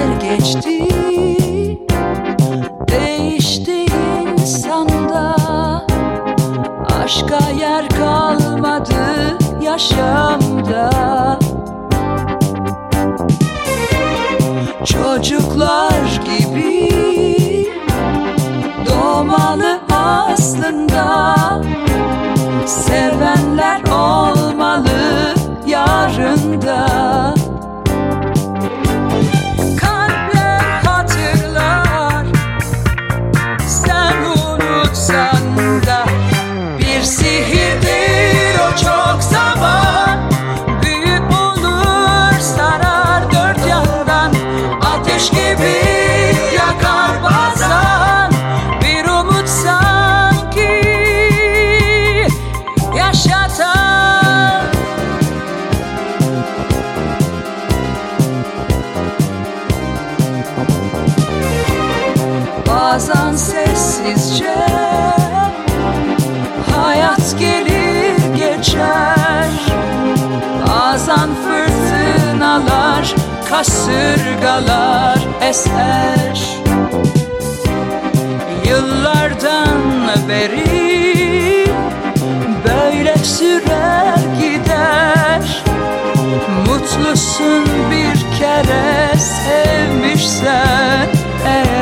geçti, değişti insanda. Aşka yer kalmadı yaşamda. Çocuklar gibi doğmalı aslında. Sevenler olmalı yarında. Kalpler hatırlar, sen unutsan da. Bir sihirdir o çok zaman, büyük olur sarar dört yandan. Ateş gibi yakar bazen, bir umut sanki yaşatan. Bazen sessizce hayat gelir geçer. Bazen fırtınalar, kasırgalar eser. Yıllardan beri böyle sürer gider. Mutlusun bir kere sevmişsen eğer.